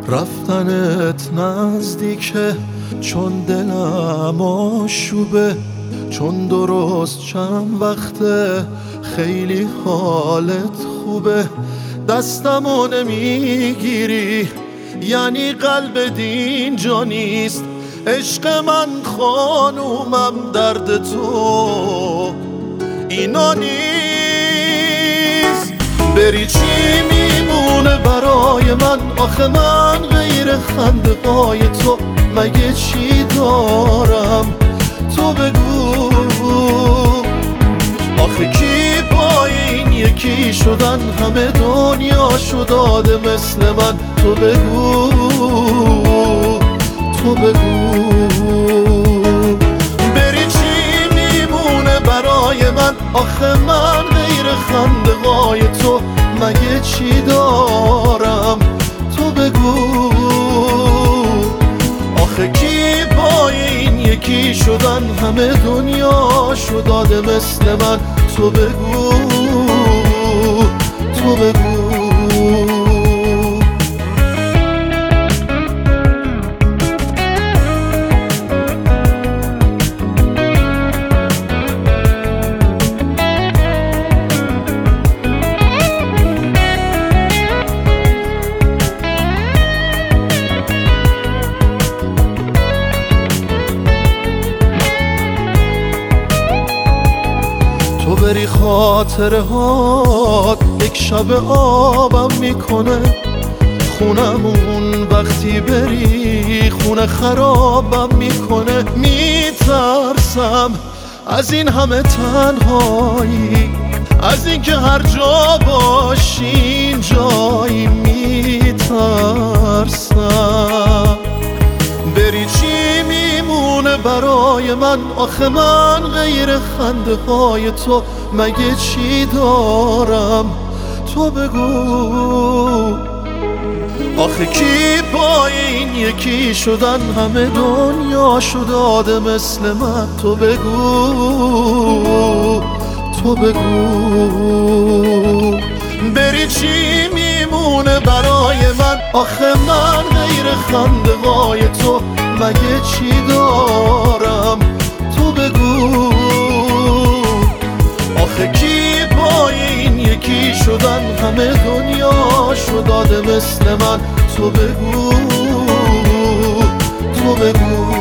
رفتنت نزدیکه چون دلم آشوبه، چون درست چند وقته خیلی حالت خوبه. دستمو نمیگیری یعنی قلب دین جا نیست. عشق من خانومم درد تو اینا نیست. بری چی میمونه برای من؟ آخه من غیر خنده های تو مگه چی دارم؟ تو بگو آخه کی با این یکی شدن همه دنیا شو داده مثل من؟ تو بگو تو بگو بری چی میمونه برای من؟ آخه من غیر خنده های تو مگه چی دارم؟ تو بگو آخه کی با این یکی شدن همه دنیا شو داده مثل من؟ تو بگو تو بگو. تو بری خاطره هات یک شب آبم میکنه. خونمون وقتی بری خونه خرابم میکنه. میترسم از این همه تنهایی، از این که هر جا باشیم جایی. میترسم بری چی میمونه برای من؟ آخه من غیر خنده های تو مگه چی دارم؟ تو بگو آخه کی با این یکی شدن همه دنیا شو داده مثل من؟ تو بگو تو بگو بری چی میمونه برای من؟ آخه من غیر خنده های تو مگه چی دارم؟ تو بگو آخه کی با این یکی شدن همه دنیا شو داده مثل من؟ تو بگو تو بگو